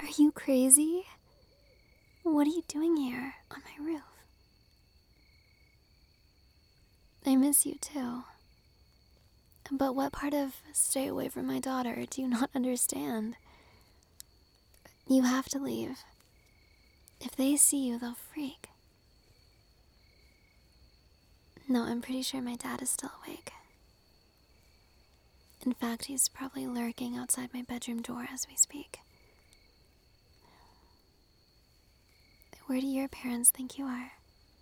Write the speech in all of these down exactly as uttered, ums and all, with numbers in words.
you crazy? What are you doing here on my roof? I miss you too. But what part of stay away from my daughter do you not understand? You have to leave. If they see you, they'll freak. No, I'm pretty sure my dad is still awake. In fact, he's probably lurking outside my bedroom door as we speak. Where do your parents think you are?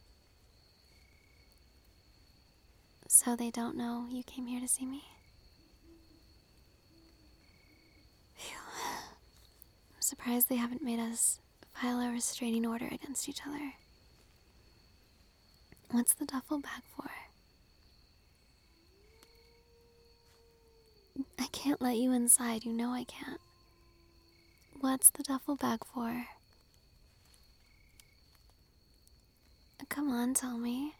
So they don't know you came here to see me? Phew. I'm surprised they haven't made us file a restraining order against each other. What's the duffel bag for? I can't let you inside, you know I can't. What's the duffel bag for? Come on, tell me.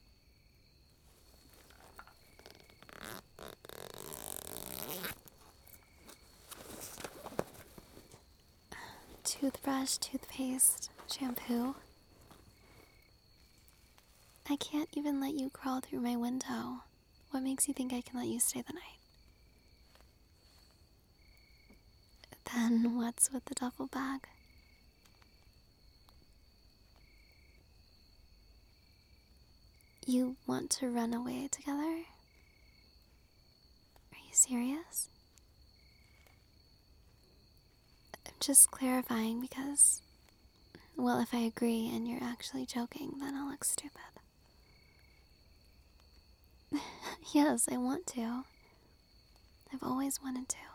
Toothbrush, toothpaste, shampoo. I can't even let you crawl through my window. What makes you think I can let you stay the night? Then what's with the duffel bag? You want to run away together? Are you serious? I'm just clarifying because, well, if I agree and you're actually joking, then I'll look stupid. Yes, I want to. I've always wanted to.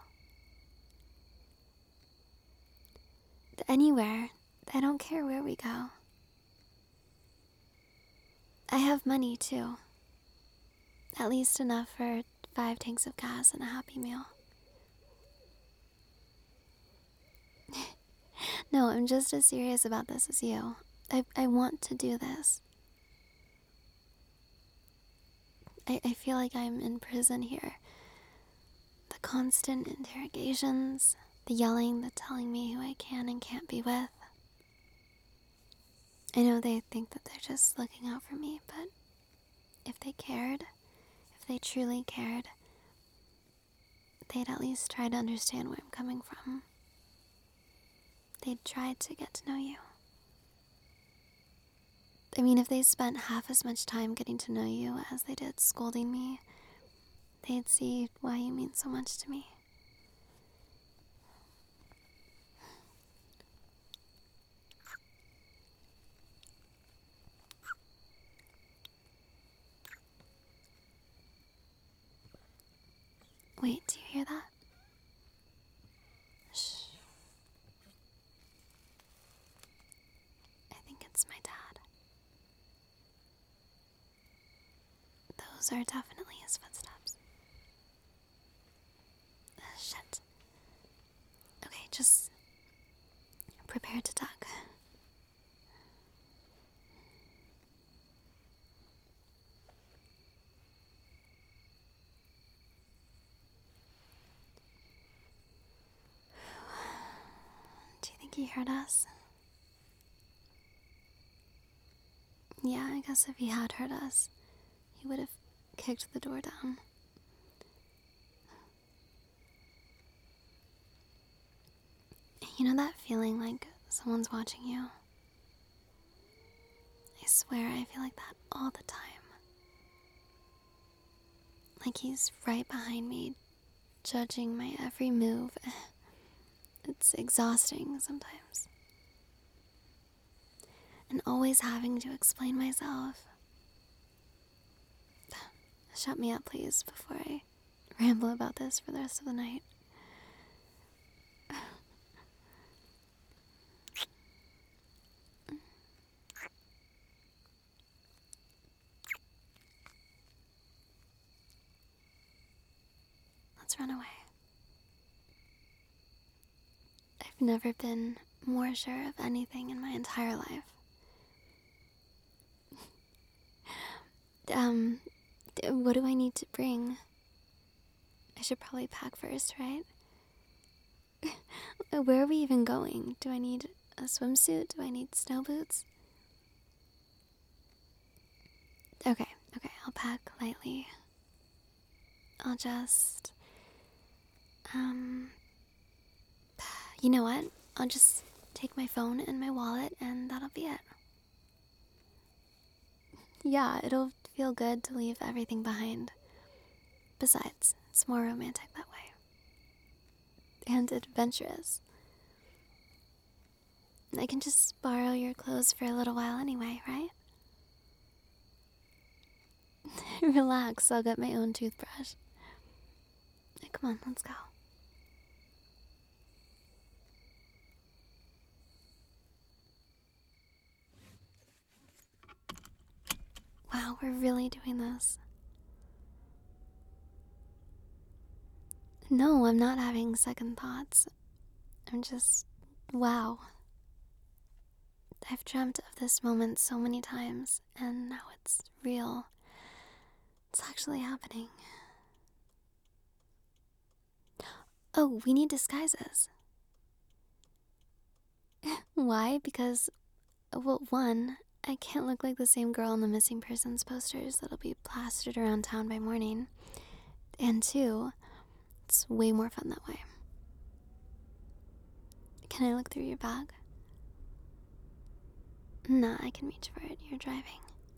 Anywhere. I don't care where we go. I have money, too. At least enough for five tanks of gas and a Happy Meal. No, I'm just as serious about this as you. I, I want to do this. I, I feel like I'm in prison here. The constant interrogations, the yelling, the telling me who I can and can't be with. I know they think that they're just looking out for me, but if they cared, if they truly cared, they'd at least try to understand where I'm coming from. They'd try to get to know you. I mean, if they spent half as much time getting to know you as they did scolding me, they'd see why you mean so much to me. Wait, do you hear that? Shh. I think it's my dad. Those are definitely his footsteps. Uh, shit. Okay, just prepare to duck. Do you think he heard us? Yeah, I guess if he had heard us, he would have kicked the door down. You know that feeling like someone's watching you? I swear I feel like that all the time. Like he's right behind me, judging my every move. It's exhausting sometimes. And always having to explain myself. Shut me up, please, before I ramble about this for the rest of the night. Let's run away. I've never been more sure of anything in my entire life. um, what do I need to bring? I should probably pack first, right? Uh, Where are we even going? Do I need a swimsuit? Do I need snow boots? Okay, okay, I'll pack lightly. I'll just, um, you know what? I'll just take my phone and my wallet, and that'll be it. Yeah, it'll feel good to leave everything behind. Besides, it's more romantic that way. And adventurous. I can just borrow your clothes for a little while anyway, right? Relax, I'll get my own toothbrush. Come on, let's go. Wow, we're really doing this. No, I'm not having second thoughts. I'm just, wow. I've dreamt of this moment so many times, and now it's real. It's actually happening. Oh, we need disguises. Why? Because, well, one, I can't look like the same girl on the missing persons posters that'll be plastered around town by morning. And two, it's way more fun that way. Can I look through your bag? Nah, I can reach for it. You're driving.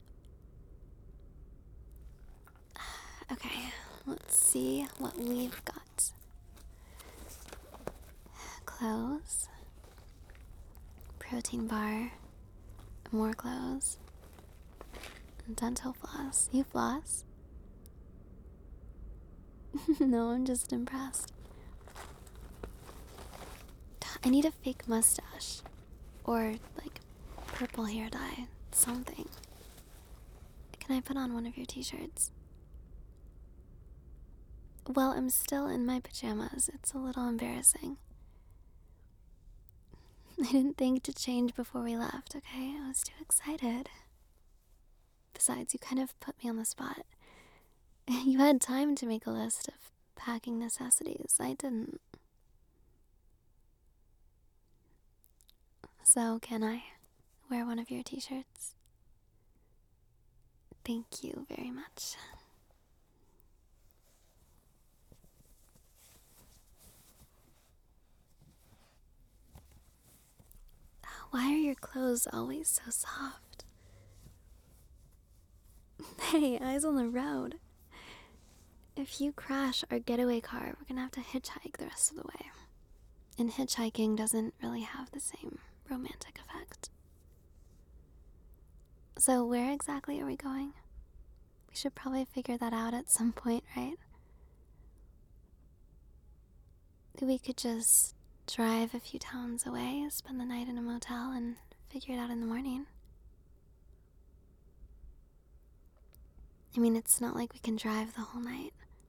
Okay, let's see what we've got. Clothes. Protein bar. More clothes. Dental floss. You floss? No, I'm just impressed. I need a fake mustache. Or, like, purple hair dye. Something. Can I put on one of your t-shirts? Well, I'm still in my pajamas. It's a little embarrassing. I didn't think to change before we left, okay? I was too excited. Besides, you kind of put me on the spot. You had time to make a list of packing necessities. I didn't. So, can I wear one of your t-shirts? Thank you very much. Why are your clothes always so soft? Hey, eyes on the road. If you crash our getaway car, we're gonna have to hitchhike the rest of the way. And hitchhiking doesn't really have the same romantic effect. So, where exactly are we going? We should probably figure that out at some point, right? We could just drive a few towns away, spend the night in a motel, and figure it out in the morning. I mean, it's not like we can drive the whole night.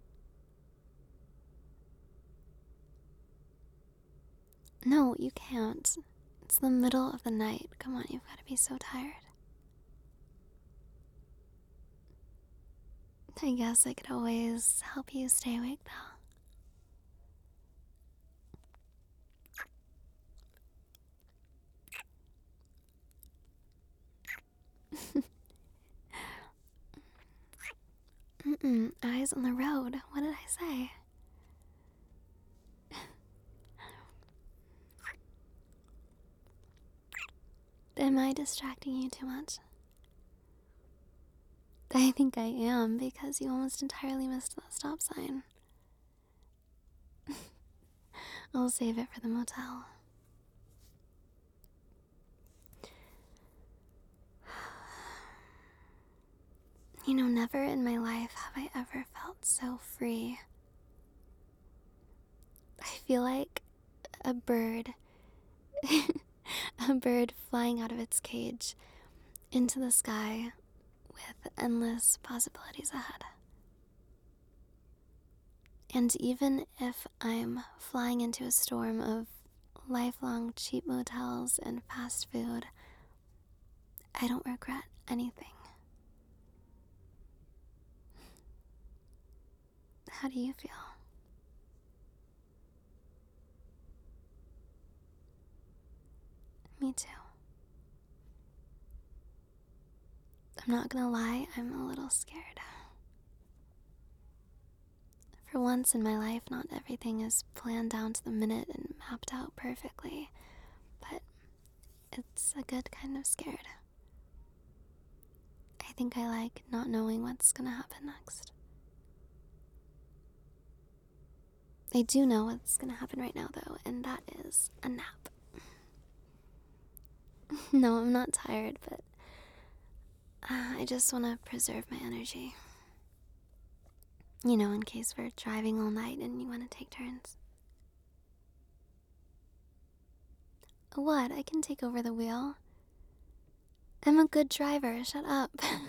No, you can't. It's the middle of the night. Come on, you've got to be so tired. I guess I could always help you stay awake, though. Mm-mm, eyes on the road. What did I say? Am I distracting you too much? I think I am, because you almost entirely missed that stop sign. I'll save it for the motel. You know, never in my life have I ever felt so free. I feel like a bird. A bird flying out of its cage into the sky with endless possibilities ahead. And even if I'm flying into a storm of lifelong cheap motels and fast food, I don't regret anything. How do you feel? too. I'm not gonna lie, I'm a little scared. For once in my life, not everything is planned down to the minute and mapped out perfectly, but it's a good kind of scared. I think I like not knowing what's gonna happen next. I do know what's gonna happen right now, though, and that is a nap. No, I'm not tired, but uh, I just want to preserve my energy. You know, in case we're driving all night and you want to take turns. What? I can take over the wheel. I'm a good driver, shut up.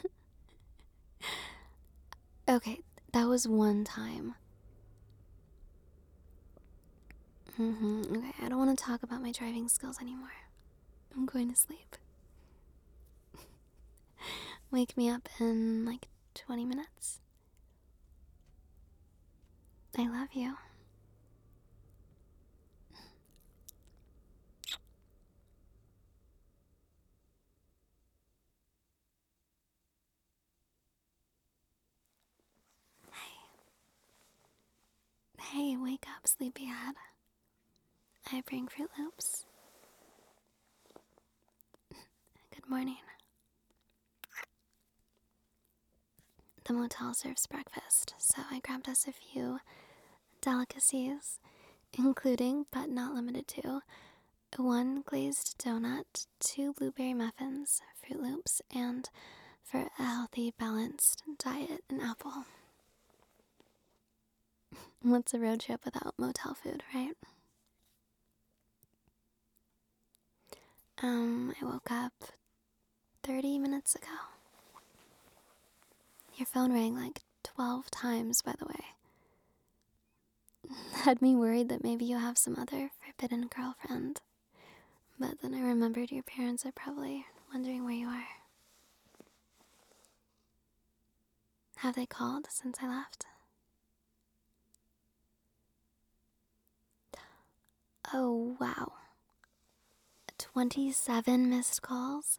Okay, that was one time. Mm-hmm. Okay, I don't want to talk about my driving skills anymore. I'm going to sleep. Wake me up in like twenty minutes. I love you. Hey, wake up, sleepyhead. I bring Fruit Loops. Good morning. The motel serves breakfast, so I grabbed us a few delicacies, including, but not limited to, one glazed donut, two blueberry muffins, Fruit Loops, and for a healthy, balanced diet, an apple. What's a road trip without motel food, right? Um, I woke up thirty minutes ago. Your phone rang like twelve times, by the way. Had me worried that maybe you have some other forbidden girlfriend. But then I remembered your parents are probably wondering where you are. Have they called since I left? Oh, wow. twenty-seven missed calls?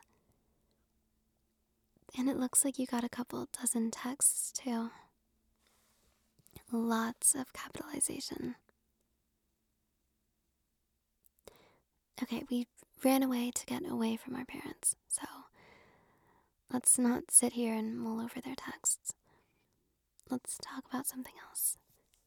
And it looks like you got a couple dozen texts, too. Lots of capitalization. Okay, we ran away to get away from our parents, so let's not sit here and mull over their texts. Let's talk about something else.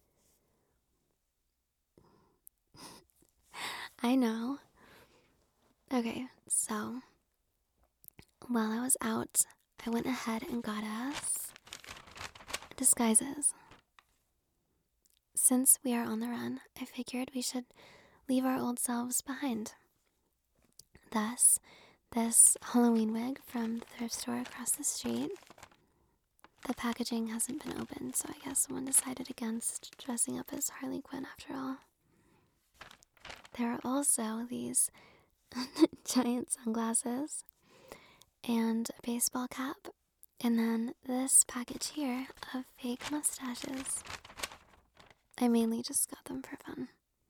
I know. Okay, so while I was out, I went ahead and got us disguises. Since we are on the run, I figured we should leave our old selves behind. Thus, this Halloween wig from the thrift store across the street. The packaging hasn't been opened, so I guess someone decided against dressing up as Harley Quinn after all. There are also these giant sunglasses and a baseball cap, and then this package here of fake mustaches. I mainly just got them for fun.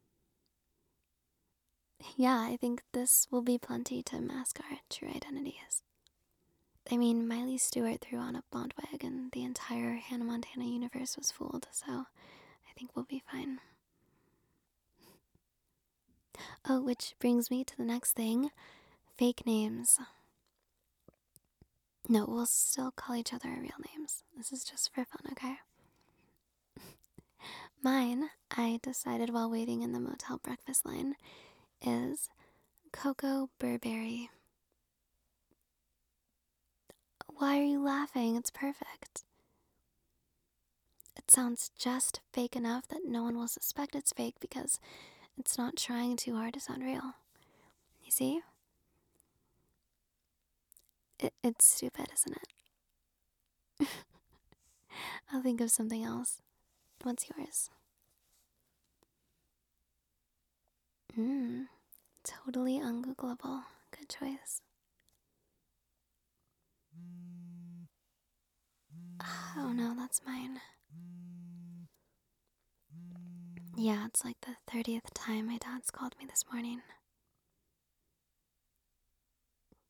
Yeah, I think this will be plenty to mask our true identities. I mean, Miley Stewart threw on a blonde wig and the entire Hannah Montana universe was fooled, so I think we'll be fine. Oh, which brings me to the next thing. Fake names. No, we'll still call each other our real names. This is just for fun, okay? Mine, I decided while waiting in the motel breakfast line, is Coco Burberry. Why are you laughing? It's perfect. It sounds just fake enough that no one will suspect it's fake because it's not trying too hard to sound real. You see? It, it's stupid, isn't it? I'll think of something else. What's yours? Mmm, totally ungoogleable. Good choice. Oh no, that's mine. Yeah, it's like the thirtieth time my dad's called me this morning.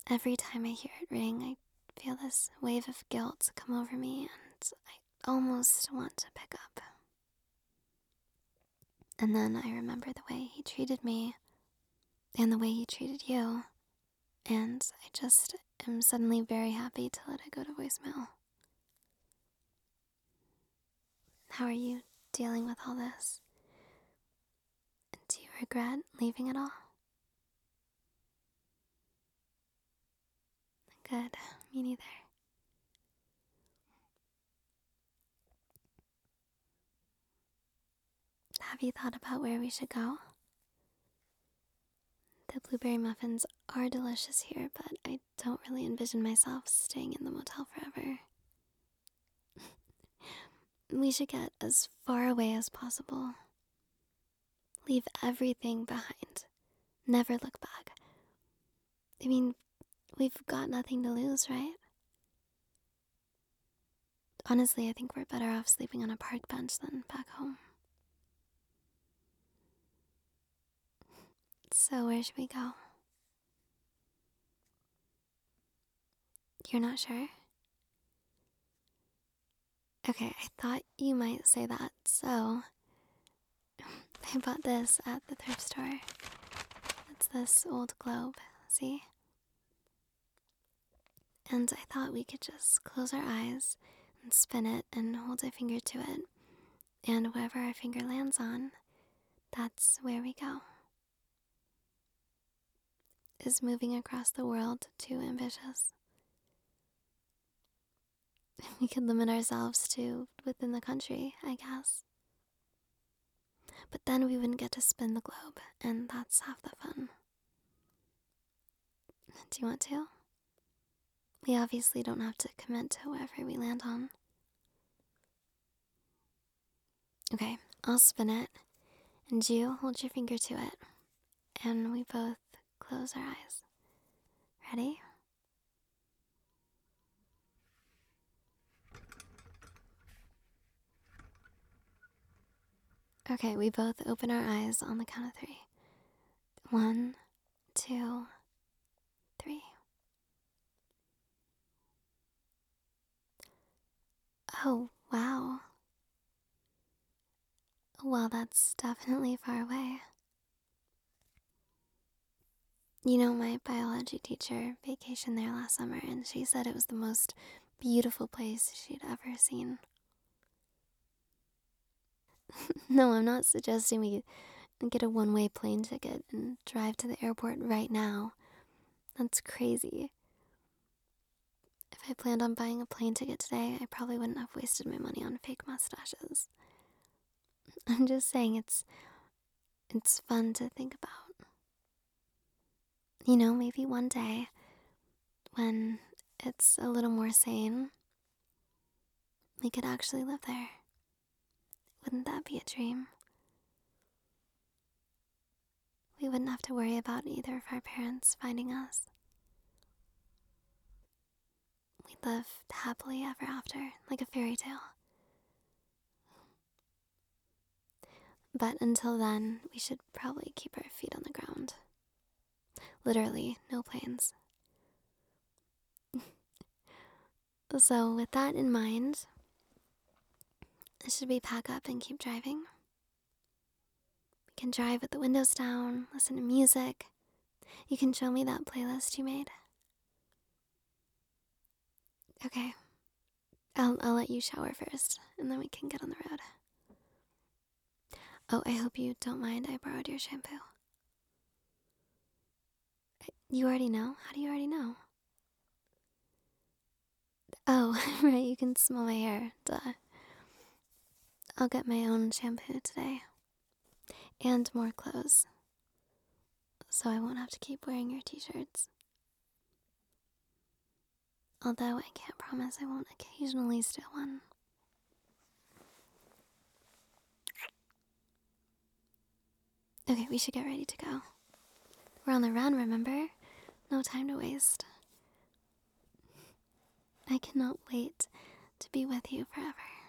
Every time I hear it ring, I feel this wave of guilt come over me, and I almost want to pick up. And then I remember the way he treated me and the way he treated you, and I just am suddenly very happy to let it go to voicemail. How are you dealing with all this? Do you regret leaving it all? Good, me neither. Have you thought about where we should go? The blueberry muffins are delicious here, but I don't really envision myself staying in the motel forever. We should get as far away as possible. Leave everything behind. Never look back. I mean, we've got nothing to lose, right? Honestly, I think we're better off sleeping on a park bench than back home. So where should we go? You're not sure? Okay, I thought you might say that, so I bought this at the thrift store. It's this old globe, see? And I thought we could just close our eyes and spin it and hold our finger to it. And wherever our finger lands on, that's where we go. Is moving across the world too ambitious? We could limit ourselves to within the country, I guess. But then we wouldn't get to spin the globe, and that's half the fun. Do you want to? We obviously don't have to commit to wherever we land on. Okay, I'll spin it, and you hold your finger to it, and we both close our eyes. Ready? Okay, we both open our eyes on the count of three. One, two, three. Oh, wow. Well, that's definitely far away. You know, my biology teacher vacationed there last summer, and she said it was the most beautiful place she'd ever seen. No, I'm not suggesting we get a one-way plane ticket and drive to the airport right now. That's crazy. If I planned on buying a plane ticket today, I probably wouldn't have wasted my money on fake mustaches. I'm just saying it's it's fun to think about. You know, maybe one day, when it's a little more sane, we could actually live there. Wouldn't that be a dream? We wouldn't have to worry about either of our parents finding us. We'd live happily ever after, like a fairy tale. But until then, we should probably keep our feet on the ground. Literally, no planes. So with that in mind, should we pack up and keep driving? We can drive with the windows down, listen to music. You can show me that playlist you made. Okay. I'll, I'll let you shower first, and then we can get on the road. Oh, I hope you don't mind I borrowed your shampoo. You already know? How do you already know? Oh, right, you can smell my hair. Duh. I'll get my own shampoo today. And more clothes. So I won't have to keep wearing your t-shirts. Although I can't promise I won't occasionally steal one. Okay, we should get ready to go. We're on the run, remember? No time to waste. I cannot wait to be with you forever.